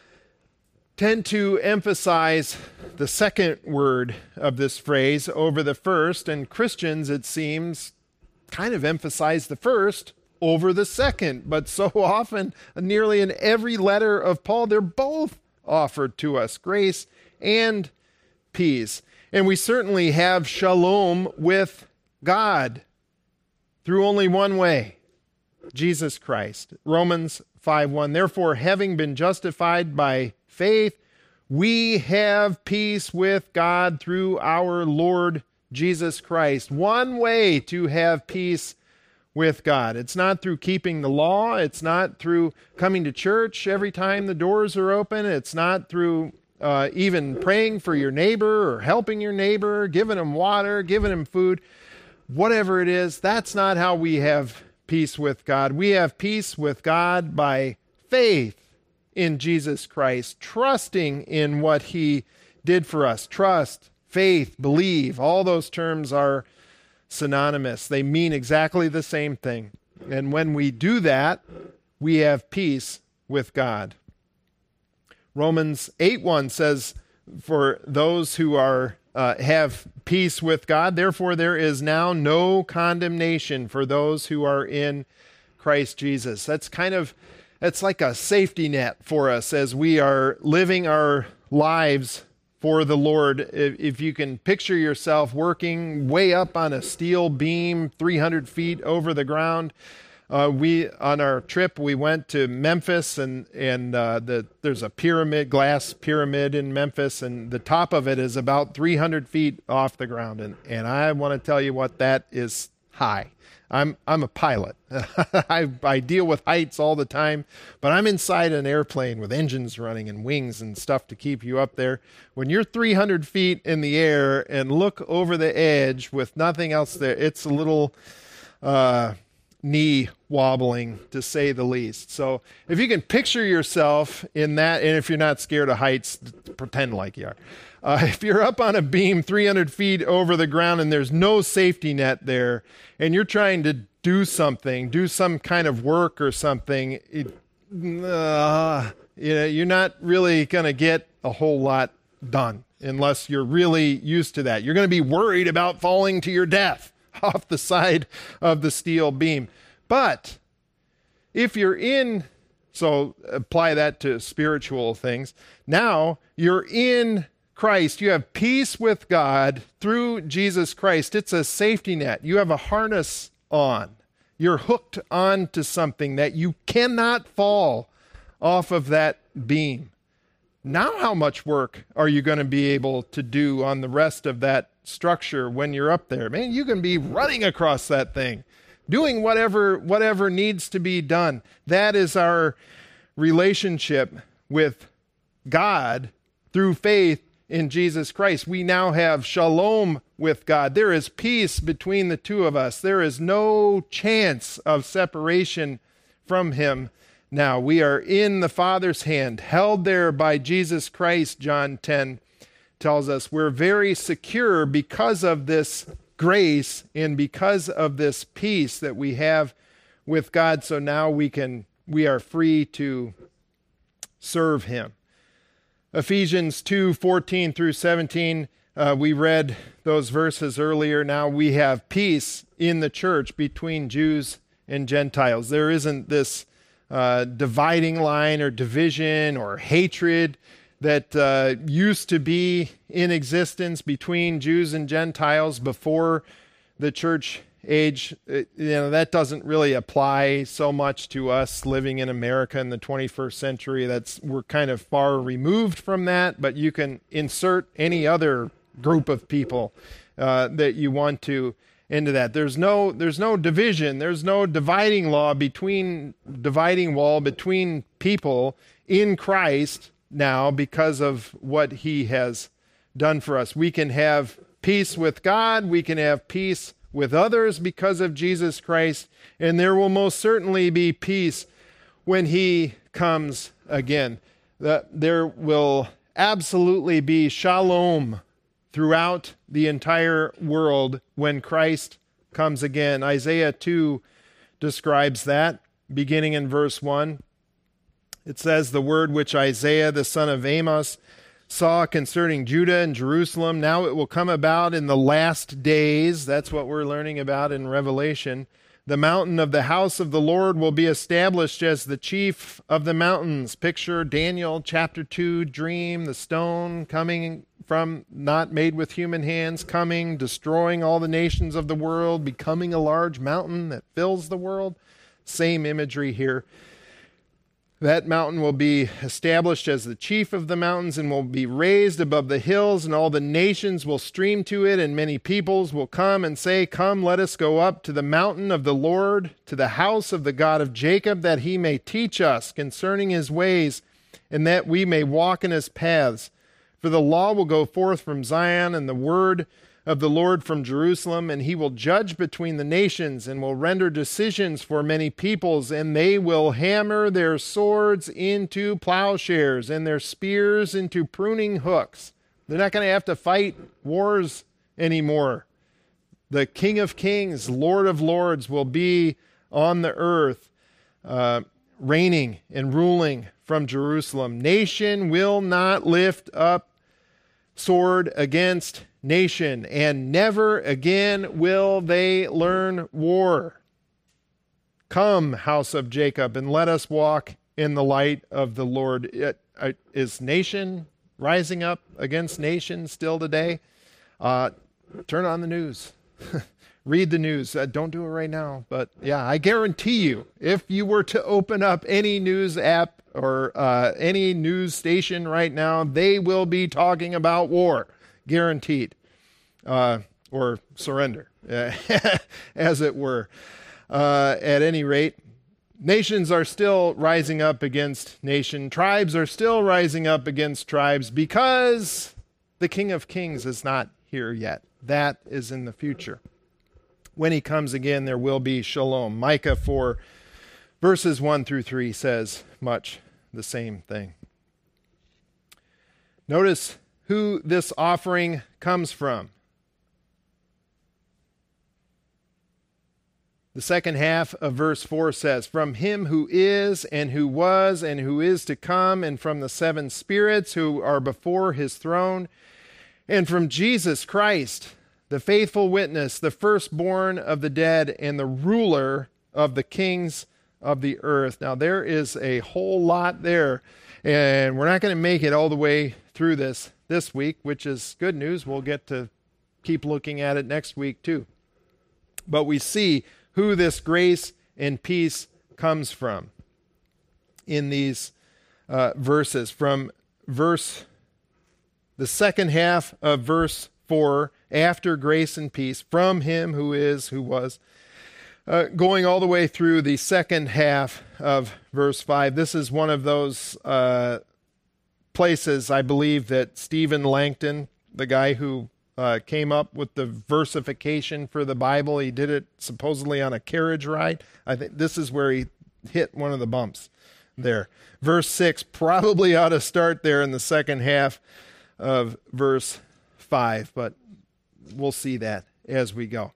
tend to emphasize the second word of this phrase over the first, and Christians, it seems, kind of emphasize the first over the second. But so often, nearly in every letter of Paul, they're both offered to us, grace and peace. And we certainly have shalom with God through only one way, Jesus Christ. Romans five one, "Therefore, having been justified by faith, we have peace with God through our Lord Jesus Christ." One way to have peace with God. It's not through keeping the law. It's not through coming to church every time the doors are open. It's not through uh, even praying for your neighbor or helping your neighbor, giving him water, giving him food. Whatever it is, that's not how we have peace with God. We have peace with God by faith in Jesus Christ, trusting in what he did for us. Trust, faith, believe, all those terms are synonymous. They mean exactly the same thing. And when we do that, we have peace with God. Romans eight one says, "For those who are uh, have peace with God, therefore there is now no condemnation for those who are in Christ Jesus." That's kind of, it's like a safety net for us as we are living our lives for the Lord. If, if you can picture yourself working way up on a steel beam, three hundred feet over the ground. Uh, we on our trip we went to Memphis, and and uh, the there's a pyramid, glass pyramid in Memphis, and the top of it is about three hundred feet off the ground. And and I want to tell you what, that is high. I'm I'm a pilot. I I deal with heights all the time, but I'm inside an airplane with engines running and wings and stuff to keep you up there. When you're three hundred feet in the air and look over the edge with nothing else there, it's a little uh, knee wobbling, to say the least. So if you can picture yourself in that, and if you're not scared of heights, pretend like you are. Uh, if you're up on a beam three hundred feet over the ground and there's no safety net there, and you're trying to do something, do some kind of work or something, it, uh, you know, you're not really going to get a whole lot done unless you're really used to that. You're going to be worried about falling to your death off the side of the steel beam. But if you're in, so apply that to spiritual things, now you're in Christ, you have peace with God through Jesus Christ. It's a safety net. You have a harness on. You're hooked onto something that you cannot fall off of that beam. Now how much work are you going to be able to do on the rest of that structure when you're up there? Man, you can be running across that thing, doing whatever whatever needs to be done. That is our relationship with God through faith in Jesus Christ. We now have shalom with God. There is peace between the two of us. There is no chance of separation from him. Now we are in the Father's hand, held there by Jesus Christ. John ten tells us we're very secure because of this grace and because of this peace that we have with God. So now we can, we are free to serve him. Ephesians two fourteen through seventeen, uh, we read those verses earlier. Now we have peace in the church between Jews and Gentiles. There isn't this uh, dividing line or division or hatred that uh, used to be in existence between Jews and Gentiles before the church age. It, you know, that doesn't really apply so much to us living in America in the twenty-first century. That's, we're kind of far removed from that, but you can insert any other group of people uh, that you want to into that. There's no there's no division, there's no dividing law between dividing wall between people in Christ now because of what he has done for us. We can have peace with God, we can have peace with others because of Jesus Christ, and there will most certainly be peace when he comes again. That there will absolutely be shalom throughout the entire world when Christ comes again. Isaiah two describes that, beginning in verse one. It says, "The word which Isaiah the son of Amos saw concerning Judah and Jerusalem, now it will come about in the last days." That's what we're learning about in Revelation. "The mountain of the house of the Lord will be established as the chief of the mountains." Picture Daniel chapter two dream, the stone coming from, not made with human hands, coming, destroying all the nations of the world, becoming a large mountain that fills the world. Same imagery here. That mountain will be established as the chief of the mountains and will be raised above the hills, and all the nations will stream to it, and many peoples will come and say, "Come, let us go up to the mountain of the Lord, to the house of the God of Jacob, that he may teach us concerning his ways, and that we may walk in his paths. For the law will go forth from Zion, and the word of the Lord from Jerusalem, and he will judge between the nations and will render decisions for many peoples, and they will hammer their swords into plowshares and their spears into pruning hooks." They're not going to have to fight wars anymore. The King of Kings, Lord of Lords will be on the earth, uh, reigning and ruling from Jerusalem. Nation will not lift up sword against nation, and never again will they learn war. "Come, house of Jacob, and let us walk in the light of the Lord." It, uh, is nation rising up against nation still today? Uh, turn on the news. Read the news. Uh, don't do it right now, but yeah, I guarantee you, if you were to open up any news app or uh, any news station right now, they will be talking about war. Guaranteed. Uh, or surrender, as it were. Uh, at any rate, nations are still rising up against nation. Tribes are still rising up against tribes because the King of Kings is not here yet. That is in the future. When he comes again, there will be shalom. Micah four, verses one through three says much the same thing. Notice who this offering comes from. The second half of verse four says, "From him who is, and who was, and who is to come, and from the seven spirits who are before his throne, and from Jesus Christ, the faithful witness, the firstborn of the dead, and the ruler of the kings of the earth." Now, there is a whole lot there, and we're not going to make it all the way through this this week, which is good news. We'll get to keep looking at it next week too. But we see who this grace and peace comes from in these uh, verses. From verse, the second half of verse four, after grace and peace, from him who is, who was, uh, going all the way through the second half of verse five. This is one of those uh, places, I believe, that Stephen Langton, the guy who uh, came up with the versification for the Bible, he did it supposedly on a carriage ride. I think this is where he hit one of the bumps there. Verse six probably ought to start there in the second half of verse five, but we'll see that as we go.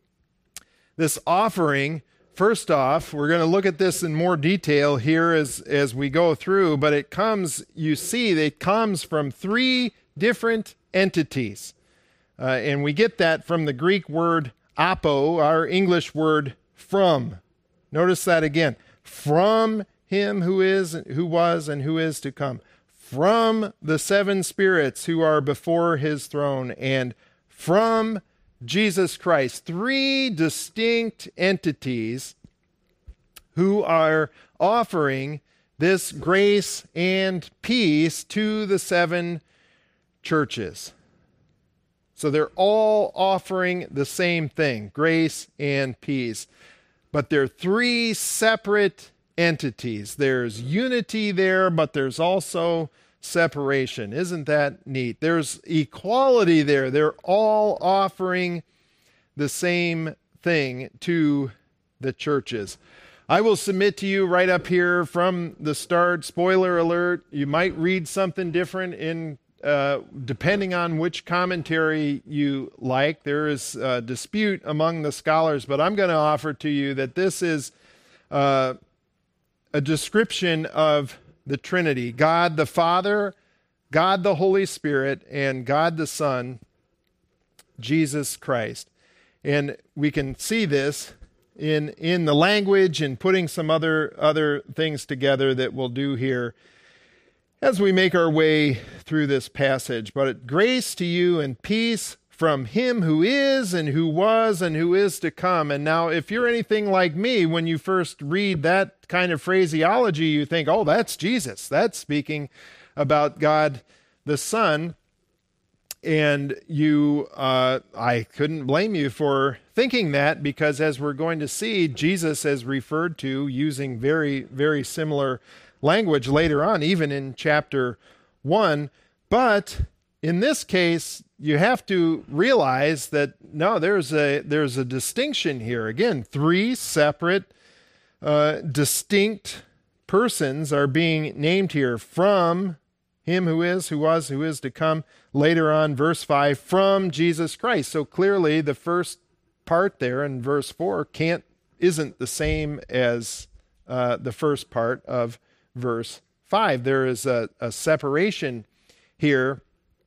This offering, first off, we're going to look at this in more detail here as, as we go through, but it comes, you see, it comes from three different entities. Uh, and we get that from the Greek word apo, our English word from. Notice that again. From him who is, who was, and who is to come. From the seven spirits who are before his throne, and from Jesus Christ. Three distinct entities who are offering this grace and peace to the seven churches. So they're all offering the same thing, grace and peace. But they're three separate entities. There's unity there, but there's also separation. Isn't that neat? There's equality there. They're all offering the same thing to the churches. I will submit to you right up here from the start, spoiler alert, you might read something different in uh, depending on which commentary you like. There is a dispute among the scholars, but I'm going to offer to you that this is uh, a description of the Trinity, God the Father, God the Holy Spirit, and God the Son, Jesus Christ. And we can see this in in the language and putting some other other things together that we'll do here as we make our way through this passage. But grace to you and peace from him who is and who was and who is to come. And now, if you're anything like me, when you first read that kind of phraseology, you think, oh, that's Jesus. That's speaking about God the Son. And you, uh, I couldn't blame you for thinking that, because as we're going to see, Jesus is referred to using very, very similar language later on, even in chapter one. But in this case, you have to realize that, no, there's a there's a distinction here. Again, three separate, uh, distinct persons are being named here. From him who is, who was, who is to come. Later on, verse five, from Jesus Christ. So clearly, the first part there in verse four can't isn't the same as uh, the first part of verse five. There is a, a separation here.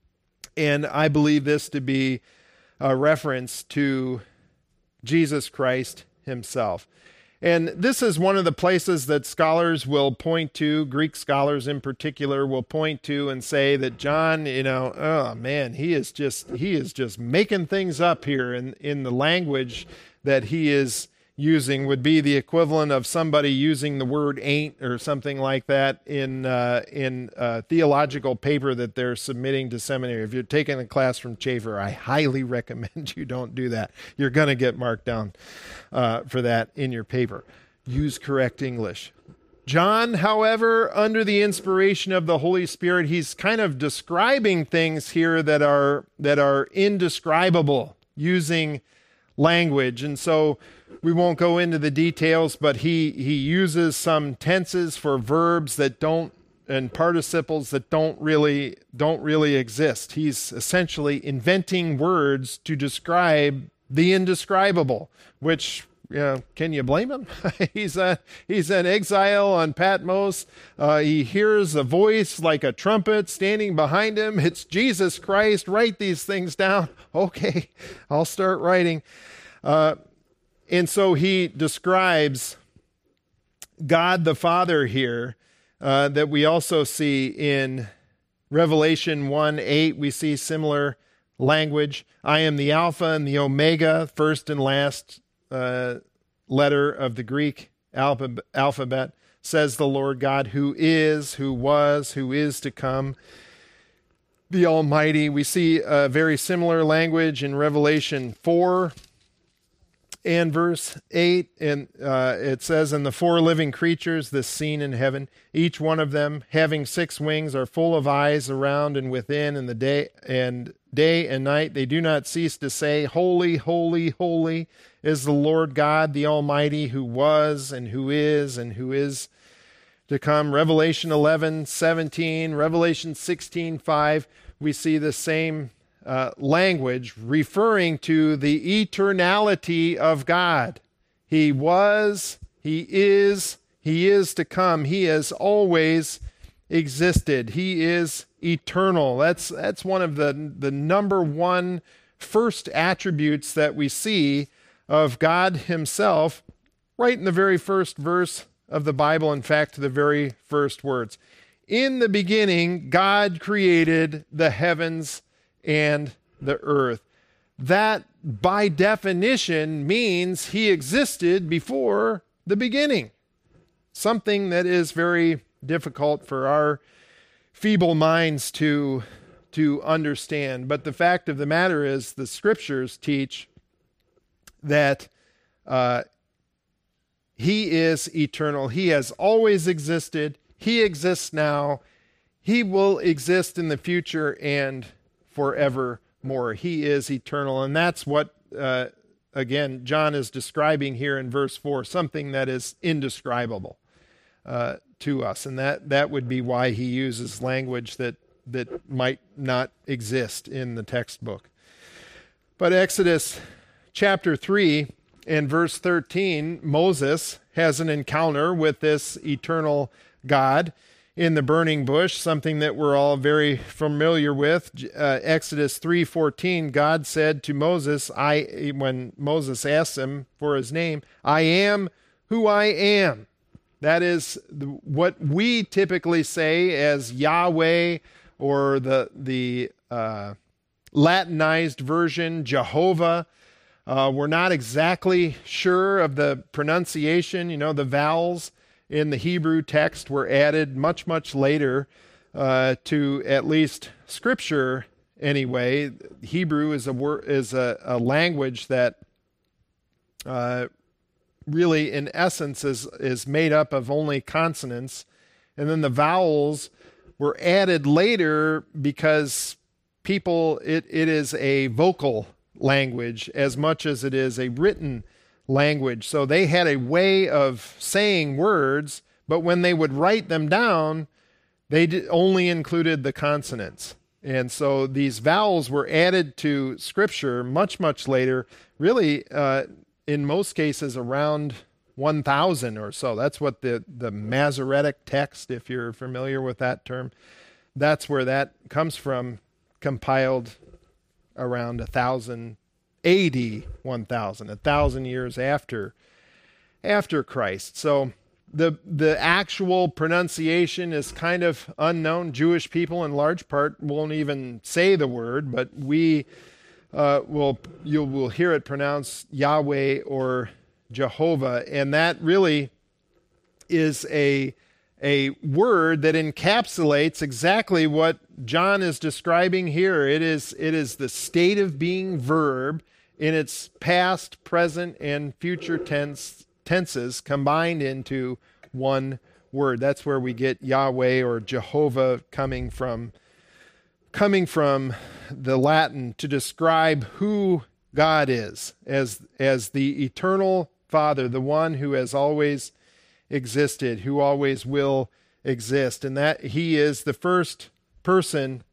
And I believe this to be a reference to Jesus Christ himself. And this is one of the places that scholars will point to, Greek scholars in particular will point to and say that John, you know, oh man, he is just he is just making things up here in, in the language that he is using. Would be the equivalent of somebody using the word ain't or something like that in uh, in a theological paper that they're submitting to seminary. If you're taking a class from Chafer, I highly recommend you don't do that. You're going to get marked down uh, for that in your paper. Use correct English. John, however, under the inspiration of the Holy Spirit, he's kind of describing things here that are that are indescribable using language. And so we won't go into the details, but he, he uses some tenses for verbs that don't, and participles that don't really don't really exist. He's essentially inventing words to describe the indescribable, which, you know, can you blame him? he's a he's an exile on Patmos. Uh, he hears a voice like a trumpet standing behind him. It's Jesus Christ. Write these things down. Okay, I'll start writing. Uh, and so he describes God the Father here, uh, that we also see in Revelation one eight, we see similar language. I am the Alpha and the Omega, first and last uh, letter of the Greek alpha- alphabet, says the Lord God, who is, who was, who is to come, the Almighty. We see a very similar language in Revelation four and verse eight, and uh, it says, and the four living creatures, this scene in heaven, each one of them having six wings, are full of eyes around and within, and the day and day and night they do not cease to say, holy, holy, holy is the Lord God, the Almighty, who was and who is and who is to come. Revelation eleven seventeen, Revelation sixteen five, we see the same Uh, language referring to the eternality of God. He was, he is, he is to come. He has always existed. He is eternal. That's that's one of the the number one first attributes that we see of God himself right in the very first verse of the Bible. In fact, the very first words. In the beginning, God created the heavens and the earth. That, by definition, means he existed before the beginning. Something that is very difficult for our feeble minds to, to understand. But the fact of the matter is, the scriptures teach that uh, he is eternal. He has always existed. He exists now. He will exist in the future and forevermore. He is eternal. And that's what, uh, again, John is describing here in verse four, something that is indescribable uh, to us. And that, that would be why he uses language that, that might not exist in the textbook. But Exodus chapter three and verse thirteen, Moses has an encounter with this eternal God in the burning bush, something that we're all very familiar with. Uh, Exodus three fourteen, God said to Moses, I when Moses asked him for his name, I am who I am. That is the, what we typically say as Yahweh, or the, the uh, Latinized version, Jehovah. Uh, we're not exactly sure of the pronunciation. You know, the vowels in the Hebrew text were added much, much later uh, to at least Scripture anyway. Hebrew is a word, is a, a language that uh, really, in essence, is is made up of only consonants, and then the vowels were added later because people it it is a vocal language as much as it is a written language. So they had a way of saying words, but when they would write them down, they did only included the consonants. And so these vowels were added to Scripture much, much later, really uh, in most cases around one thousand or so. That's what the, the Masoretic text, if you're familiar with that term, that's where that comes from, compiled around one thousand A D one thousand, a thousand years after after Christ. So the the actual pronunciation is kind of unknown. Jewish people, in large part, won't even say the word, but we uh, will you will hear it pronounced Yahweh or Jehovah, and that really is a a word that encapsulates exactly what John is describing here. It is it is the state of being verb in its past, present, and future tense tenses combined into one word. That's where we get Yahweh or Jehovah coming from, coming from the Latin to describe who God is as, as the eternal Father, the one who has always existed, who always will exist. And that he is the first person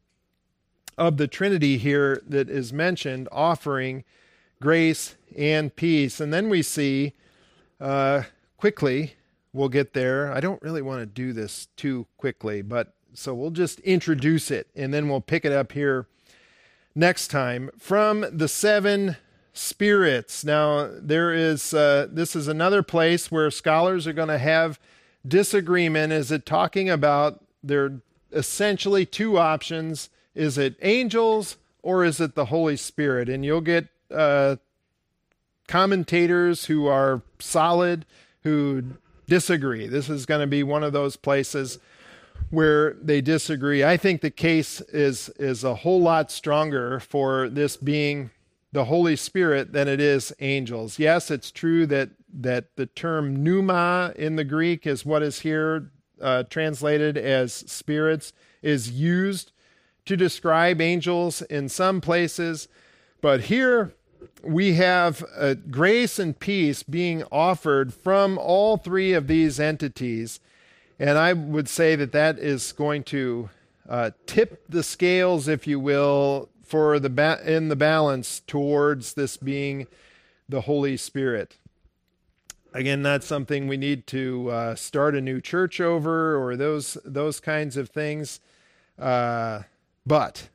of the Trinity here that is mentioned, offering grace and peace. And then we see, uh, quickly, we'll get there. I don't really want to do this too quickly, but so we'll just introduce it, and then we'll pick it up here next time. From the seven spirits. Now, there is, uh, this is another place where scholars are going to have disagreement. Is it talking about, they're essentially two options. Is it angels or is it the Holy Spirit? And you'll get uh, commentators who are solid who disagree. This is going to be one of those places where they disagree. I think the case is is a whole lot stronger for this being the Holy Spirit than it is angels. Yes, it's true that that the term pneuma in the Greek is what is here uh, translated as spirits, is used to describe angels in some places, but here we have uh, grace and peace being offered from all three of these entities. And I would say that that is going to uh, tip the scales, if you will, for the ba- in the balance towards this being the Holy Spirit. Again, not something we need to uh, start a new church over or those those kinds of things. Uh, but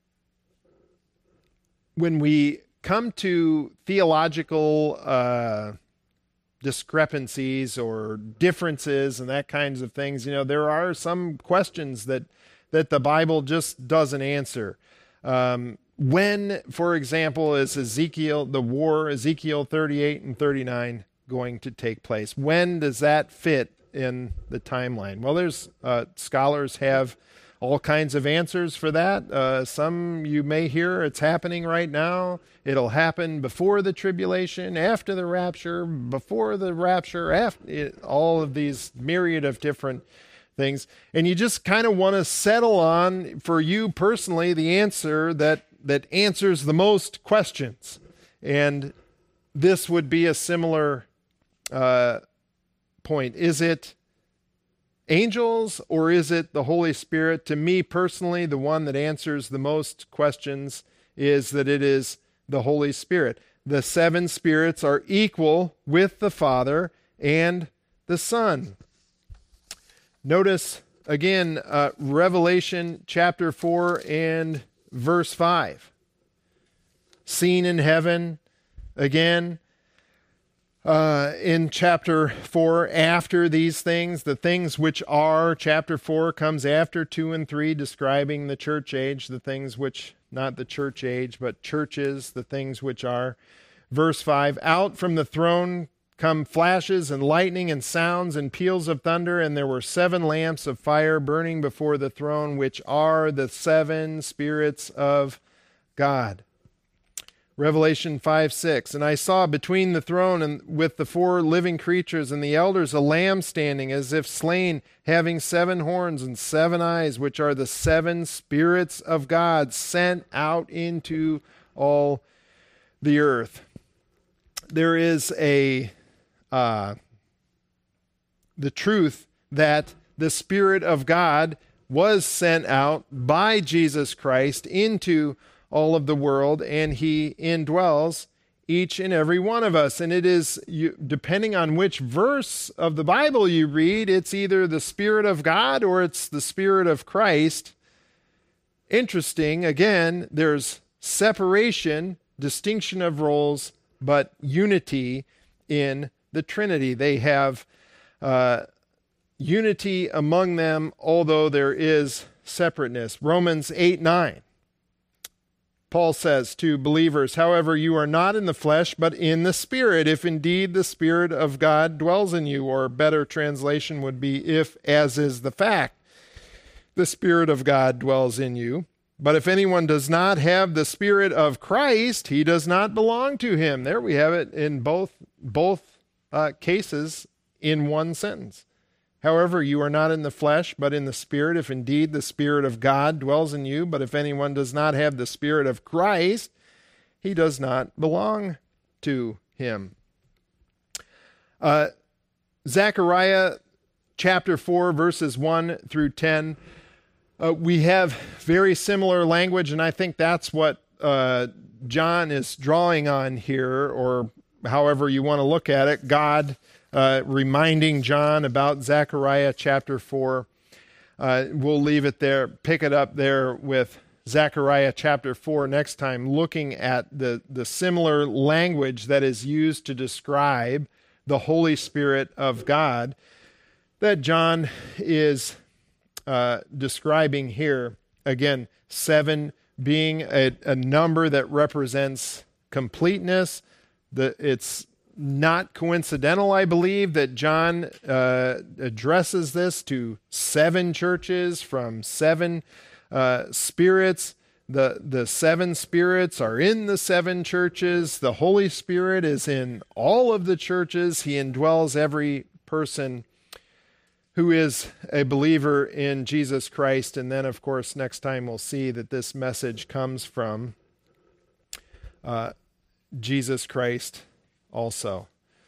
when we come to theological uh, discrepancies or differences and that kinds of things, you know, there are some questions that that the Bible just doesn't answer. Um, when, for example, is Ezekiel, the war, Ezekiel thirty-eight and thirty-nine going to take place? When does that fit in the timeline? Well, there's uh, scholars have all kinds of answers for that. Uh, some you may hear it's happening right now. It'll happen before the tribulation, after the rapture, before the rapture, after it, all of these myriad of different things. And you just kind of want to settle on, for you personally, the answer that, that answers the most questions. And this would be a similar uh, point. Is it angels or is it the Holy Spirit? To me personally, the one that answers the most questions is that it is the Holy Spirit. The seven spirits are equal with the Father and the Son. Notice again, uh, Revelation chapter four and verse five. Seen in heaven, again, Uh, in chapter four, after these things, the things which are, chapter four comes after two and three, describing the church age, the things which, not the church age, but churches, the things which are. Verse five, out from the throne come flashes and lightning and sounds and peals of thunder, and there were seven lamps of fire burning before the throne, which are the seven spirits of God. Revelation five six, and I saw between the throne and with the four living creatures and the elders a lamb standing as if slain, having seven horns and seven eyes, which are the seven spirits of God sent out into all the earth. There is a uh, the truth that the Spirit of God was sent out by Jesus Christ into all of the world, and he indwells each and every one of us. And it is, you, depending on which verse of the Bible you read, it's either the Spirit of God or it's the Spirit of Christ. Interesting, again, there's separation, distinction of roles, but unity in the Trinity. They have uh, unity among them, although there is separateness. Romans eight nine. Paul says to believers, however, you are not in the flesh, but in the Spirit, if indeed the Spirit of God dwells in you. Or a better translation would be, if, as is the fact, the Spirit of God dwells in you. But if anyone does not have the Spirit of Christ, he does not belong to him. There we have it in both, both uh, cases in one sentence. However, you are not in the flesh, but in the Spirit, if indeed the Spirit of God dwells in you. But if anyone does not have the Spirit of Christ, he does not belong to him. Uh, Zechariah chapter four, verses one through ten. Uh, we have very similar language, and I think that's what uh, John is drawing on here, or however you want to look at it. God Uh, reminding John about Zechariah chapter four. Uh, we'll leave it there, pick it up there with Zechariah chapter four next time, looking at the, the similar language that is used to describe the Holy Spirit of God that John is uh, describing here. Again, seven being a, a number that represents completeness. The, it's not coincidental, I believe, that John uh, addresses this to seven churches from seven uh, spirits. The, the seven spirits are in the seven churches. The Holy Spirit is in all of the churches. He indwells every person who is a believer in Jesus Christ. And then, of course, next time we'll see that this message comes from uh, Jesus Christ also.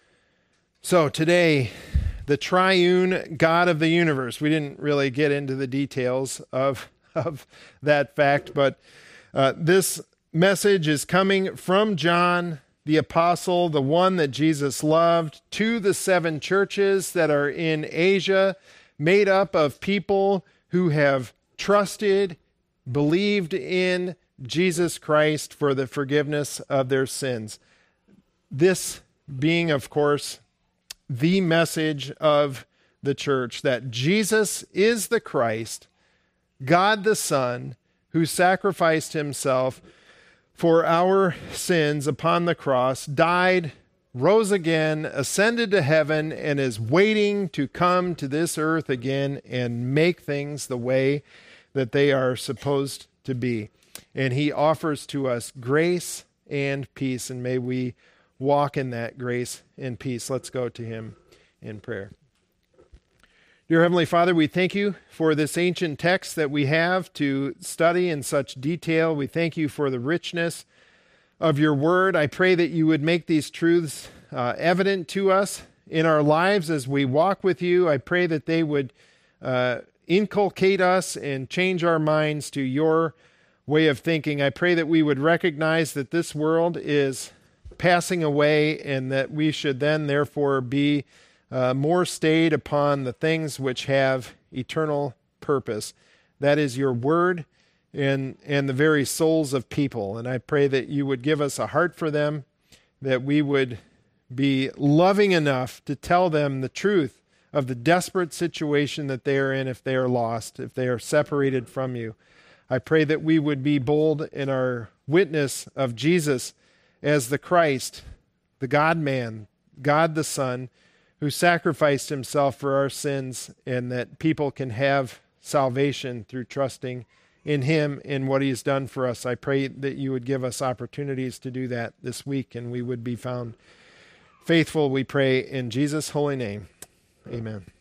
So today, the triune God of the universe. We didn't really get into the details of, of that fact, but uh, this message is coming from John the apostle, the one that Jesus loved, to the seven churches that are in Asia, made up of people who have trusted, believed in Jesus Christ for the forgiveness of their sins. This being, of course, the message of the church, that Jesus is the Christ, God the Son, who sacrificed himself for our sins upon the cross, died, rose again, ascended to heaven, and is waiting to come to this earth again and make things the way that they are supposed to be. And he offers to us grace and peace, and may we walk in that grace and peace. Let's go to him in prayer. Dear Heavenly Father, we thank you for this ancient text that we have to study in such detail. We thank you for the richness of your word. I pray that you would make these truths uh, evident to us in our lives as we walk with you. I pray that they would uh, inculcate us and change our minds to your way of thinking. I pray that we would recognize that this world is passing away and that we should then therefore be Uh, more stayed upon the things which have eternal purpose. That is your word and, and the very souls of people. And I pray that you would give us a heart for them, that we would be loving enough to tell them the truth of the desperate situation that they are in if they are lost, if they are separated from you. I pray that we would be bold in our witness of Jesus as the Christ, the God-man, God the Son, who sacrificed himself for our sins, and that people can have salvation through trusting in him and what he has done for us. I pray that you would give us opportunities to do that this week, and we would be found faithful, we pray in Jesus' holy name. Amen.